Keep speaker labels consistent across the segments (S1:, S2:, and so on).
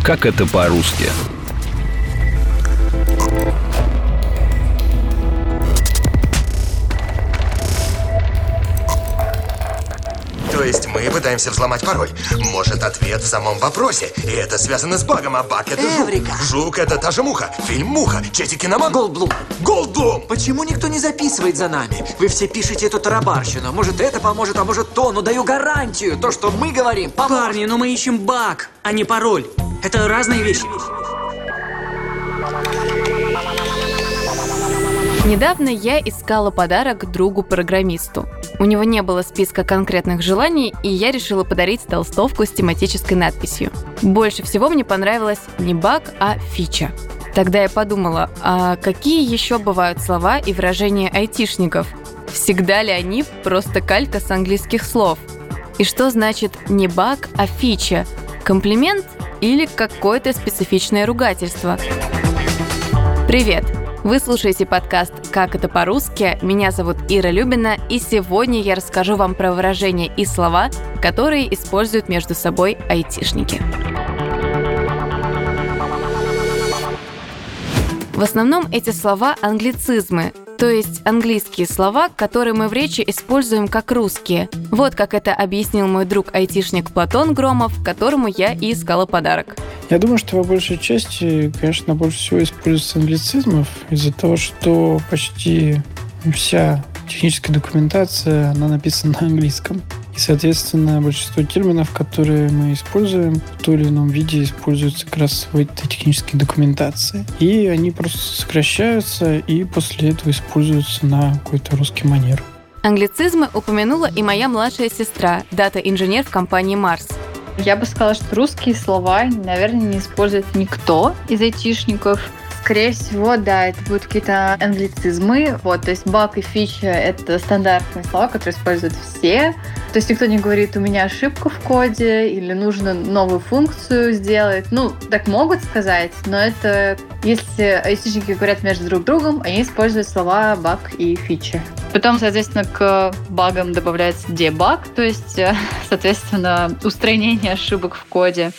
S1: Как это по-русски?
S2: То есть мы пытаемся взломать пароль. Может, ответ в самом вопросе. И это связано с багом, а баг — это жук.
S3: Эврика.
S2: Жук — это та же муха. Фильм «Муха». Чети Киноман.
S3: Голдблум.
S2: Голдблум!
S3: Почему никто не записывает за нами? Вы все пишете эту тарабарщину. Может, это поможет, а может, то. Но даю гарантию. То, что мы говорим, поможет.
S4: Парни, но мы ищем баг, а не пароль. Это разные вещи.
S5: Недавно я искала подарок другу-программисту. У него не было списка конкретных желаний, и я решила подарить толстовку с тематической надписью. Больше всего мне понравилась не баг, а фича. Тогда я подумала, а какие еще бывают слова и выражения айтишников? Всегда ли они просто калька с английских слов? И что значит не баг, а фича? Комплимент или какое-то специфичное ругательство? Привет! Вы слушаете подкаст «Как это по-русски?». Меня зовут Ира Любина, и сегодня я расскажу вам про выражения и слова, которые используют между собой айтишники. В основном эти слова англицизмы, то есть английские слова, которые мы в речи используем как русские. Вот как это объяснил мой друг-айтишник Платон Громов, которому я и искала подарок.
S6: Я думаю, что по большей части, конечно, больше всего используется англицизмов из-за того, что почти вся техническая документация, она написана на английском. И, соответственно, большинство терминов, которые мы используем, в том или ином виде используются как раз в этой технической документации. И они просто сокращаются и после этого используются на какой-то русский манер.
S5: Англицизмы упомянула и моя младшая сестра, дата-инженер в компании Mars.
S7: Я бы сказала, что русские слова, наверное, не использует никто из айтишников. Скорее всего, да, это будут какие-то англицизмы. То есть баг и фича — это стандартные слова, которые используют все. То есть никто не говорит «у меня ошибка в коде» или «нужно новую функцию сделать». Так могут сказать, но это если айтишники говорят между друг другом, они используют слова баг и фича. Потом, соответственно, к багам добавляется дебаг, то есть, соответственно, устранение ошибок в коде.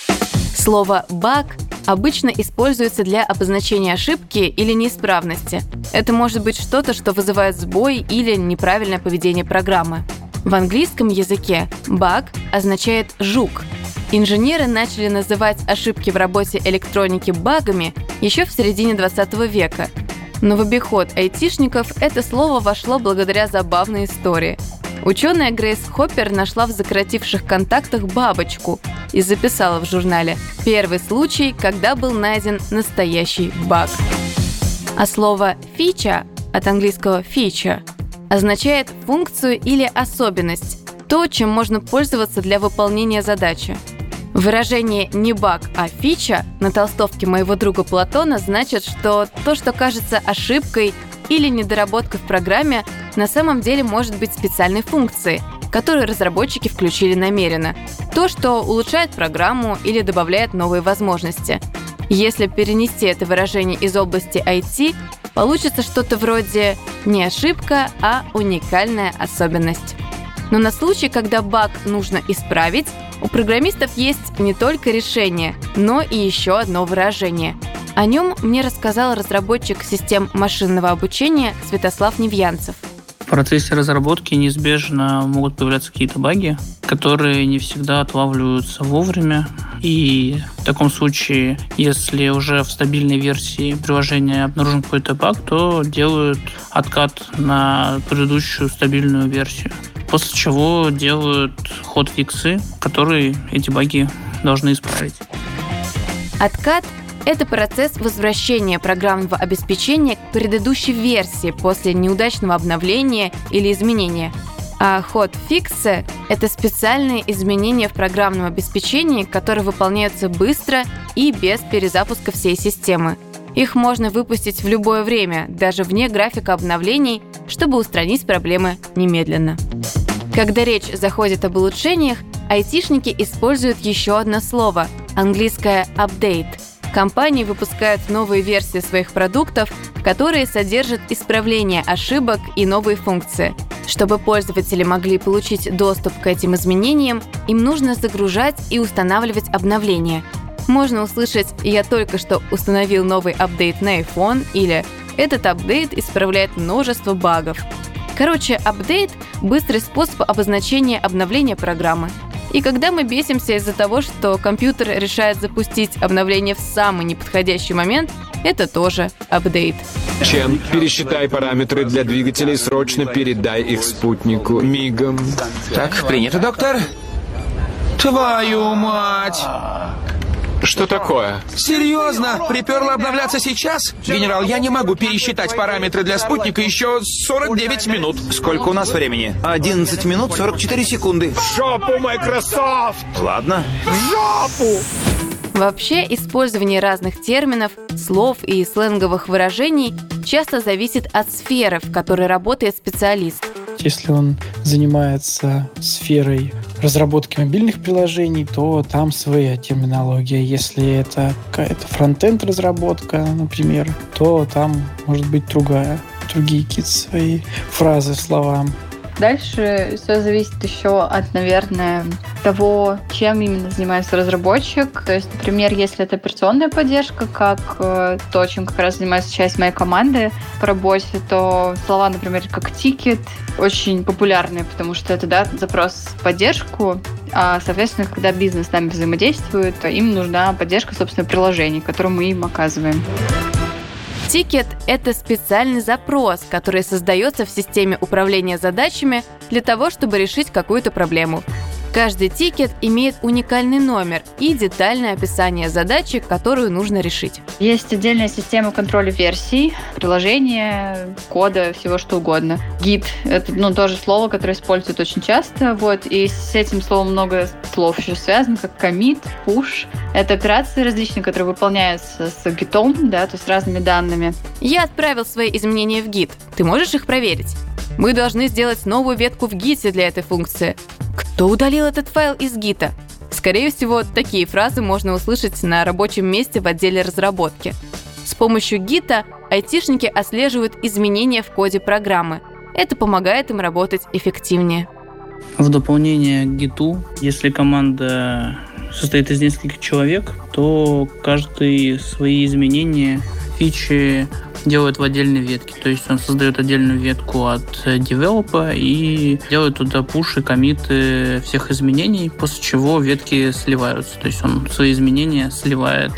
S5: Слово «баг» обычно используется для обозначения ошибки или неисправности. Это может быть что-то, что вызывает сбой или неправильное поведение программы. В английском языке «баг» означает «жук». Инженеры начали называть ошибки в работе электроники багами еще в середине 20 века. Но в обиход айтишников это слово вошло благодаря забавной истории. Ученая Грейс Хоппер нашла в сокративших контактах бабочку и записала в журнале «Первый случай, когда был найден настоящий баг». А слово «фича» от английского «feature» означает функцию или особенность, то, чем можно пользоваться для выполнения задачи. Выражение «не баг, а фича» на толстовке моего друга Платона значит, что то, что кажется ошибкой или недоработкой в программе, на самом деле может быть специальной функцией, которую разработчики включили намеренно. То, что улучшает программу или добавляет новые возможности. Если перенести это выражение из области IT, получится что-то вроде не ошибка, а уникальная особенность. Но на случай, когда баг нужно исправить, у программистов есть не только решение, но и еще одно выражение. О нем мне рассказал разработчик систем машинного обучения Святослав Невьянцев.
S8: В процессе разработки неизбежно могут появляться какие-то баги, которые не всегда отлавливаются вовремя. И в таком случае, если уже в стабильной версии приложения обнаружен какой-то баг, то делают откат на предыдущую стабильную версию. После чего делают хотфиксы, которые эти баги должны исправить.
S5: Откат – это процесс возвращения программного обеспечения к предыдущей версии после неудачного обновления или изменения. А хотфиксы – это специальные изменения в программном обеспечении, которые выполняются быстро и без перезапуска всей системы. Их можно выпустить в любое время, даже вне графика обновлений, чтобы устранить проблемы немедленно. Когда речь заходит об улучшениях, айтишники используют еще одно слово – английское «update». Компании выпускают новые версии своих продуктов, которые содержат исправление ошибок и новые функции. Чтобы пользователи могли получить доступ к этим изменениям, им нужно загружать и устанавливать обновления. Можно услышать «Я только что установил новый апдейт на iPhone» или «Этот апдейт исправляет множество багов». Короче, апдейт – быстрый способ обозначения обновления программы. И когда мы бесимся из-за того, что компьютер решает запустить обновление в самый неподходящий момент, это тоже апдейт.
S1: Чен, пересчитай параметры для двигателей, срочно передай их спутнику. Мигом.
S9: Так, принято, доктор. Твою мать!
S1: Что такое?
S9: Серьезно? Приперла обновляться сейчас? Генерал, я не могу пересчитать параметры для спутника еще 49 минут.
S10: Сколько у нас времени? 11 минут 44 секунды.
S1: В жопу, Microsoft!
S10: Ладно.
S1: В жопу!
S5: Вообще, использование разных терминов, слов и сленговых выражений часто зависит от сферы, в которой работает специалист.
S6: Если он занимается сферой разработки мобильных приложений, то там своя терминология. Если это какая-то фронтенд разработка, например, то там может быть другие какие-то свои фразы, слова.
S7: Дальше все зависит еще от, наверное, того, чем именно занимается разработчик. То есть, например, если это операционная поддержка, как то, чем как раз занимается часть моей команды по работе, то слова, например, как «тикет» очень популярные, потому что это запрос в поддержку, а, соответственно, когда бизнес с нами взаимодействует, им нужна поддержка, собственно, приложений, которую мы им оказываем.
S5: Тикет – это специальный запрос, который создается в системе управления задачами для того, чтобы решить какую-то проблему. Каждый тикет имеет уникальный номер и детальное описание задачи, которую нужно решить.
S7: Есть отдельная система контроля версий, приложения, кода, всего что угодно. Гид — это тоже слово, которое используют очень часто. И с этим словом много слов еще связано, как commit, push. Это операции различные, которые выполняются с гитом, то есть с разными данными.
S5: Я отправил свои изменения в гит. Ты можешь их проверить? Мы должны сделать новую ветку в гите для этой функции. Кто удалил этот файл из гита? Скорее всего, такие фразы можно услышать на рабочем месте в отделе разработки. С помощью гита айтишники отслеживают изменения в коде программы. Это помогает им работать эффективнее.
S8: В дополнение к гиту, если команда состоит из нескольких человек, то каждый свои изменения, фичи делает в отдельной ветке. То есть он создает отдельную ветку от девелопа и делает туда пуши, коммиты всех изменений, после чего ветки сливаются. То есть он свои изменения сливает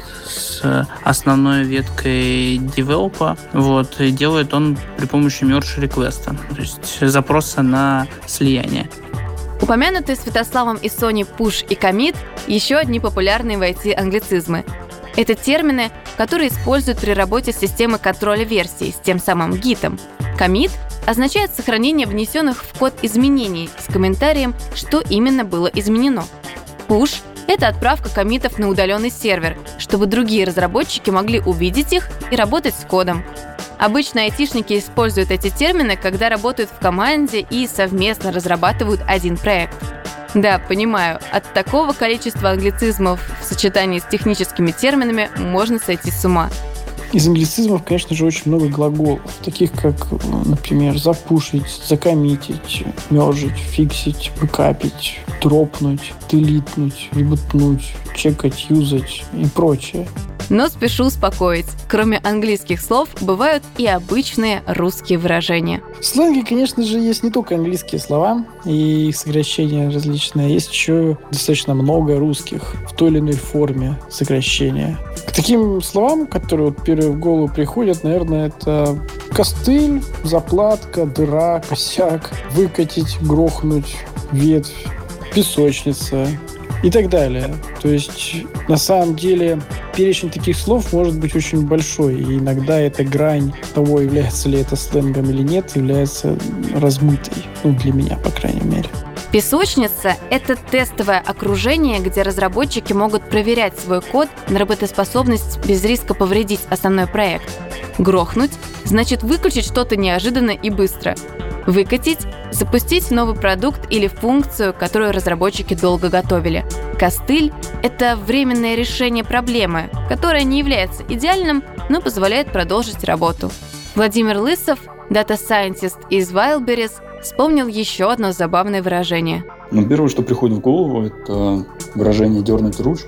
S8: с основной веткой девелопа. И делает он при помощи merge реквеста, то есть запроса на слияние.
S5: Упомянутые Святославом и Соней push и commit – еще одни популярные в IT англицизмы. Это термины, которые используют при работе системы контроля версий с тем самым гитом. Commit означает сохранение внесенных в код изменений с комментарием, что именно было изменено. Push – это отправка коммитов на удаленный сервер, чтобы другие разработчики могли увидеть их и работать с кодом. Обычно айтишники используют эти термины, когда работают в команде и совместно разрабатывают один проект. Да, понимаю, от такого количества англицизмов в сочетании с техническими терминами можно сойти с ума.
S6: Из англицизмов, конечно же, очень много глаголов, таких как, например, запушить, закоммитить, мержить, фиксить, бэкапить, дропнуть, делитнуть, ребутнуть, чекать, юзать и прочее.
S5: Но спешу успокоить. Кроме английских слов, бывают и обычные русские выражения.
S6: В сленге, конечно же, есть не только английские слова и их сокращения различные. Есть еще достаточно много русских в той или иной форме сокращения. К таким словам, которые первые в голову приходят, наверное, это костыль, заплатка, дыра, косяк, выкатить, грохнуть, ветвь, песочница и так далее. То есть, на самом деле, перечень таких слов может быть очень большой, и иногда эта грань того, является ли это сленгом или нет, является размытой. Для меня, по крайней мере.
S5: Песочница – это тестовое окружение, где разработчики могут проверять свой код на работоспособность без риска повредить основной проект. Грохнуть – значит выключить что-то неожиданно и быстро. Выкатить – запустить новый продукт или функцию, которую разработчики долго готовили. Костыль – это временное решение проблемы, которое не является идеальным, но позволяет продолжить работу. Владимир Лысов, дата-сайентист из Wildberries, вспомнил еще одно забавное выражение.
S11: Первое, что приходит в голову, это выражение «дернуть ручку».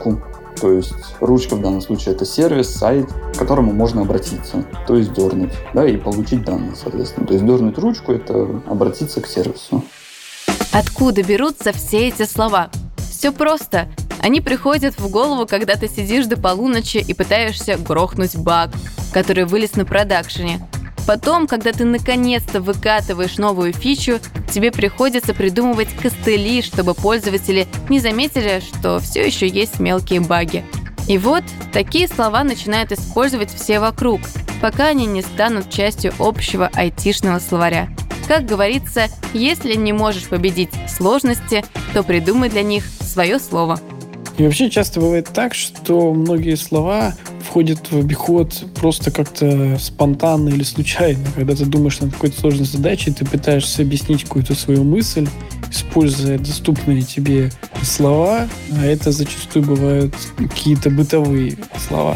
S11: То есть ручка в данном случае это сервис, сайт, к которому можно обратиться, то есть дернуть, да, и получить данные, соответственно. То есть дернуть ручку – это обратиться к сервису.
S5: Откуда берутся все эти слова? Все просто. Они приходят в голову, когда ты сидишь до полуночи и пытаешься грохнуть баг, который вылез на продакшене. Потом, когда ты наконец-то выкатываешь новую фичу, тебе приходится придумывать костыли, чтобы пользователи не заметили, что все еще есть мелкие баги. И вот такие слова начинают использовать все вокруг, пока они не станут частью общего айтишного словаря. Как говорится, если не можешь победить сложности, то придумай для них свое слово.
S6: И вообще часто бывает так, что многие слова входят в обиход просто как-то спонтанно или случайно. Когда ты думаешь над какой-то сложной задачей, ты пытаешься объяснить какую-то свою мысль, используя доступные тебе слова, а это зачастую бывают какие-то бытовые слова.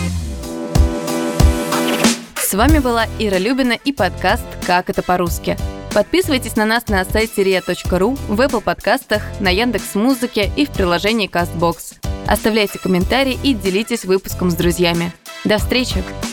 S5: С вами была Ира Любина и подкаст «Как это по-русски». Подписывайтесь на нас на сайте ria.ru, в Apple подкастах, на Яндекс.Музыке и в приложении CastBox. Оставляйте комментарии и делитесь выпуском с друзьями. До встречи!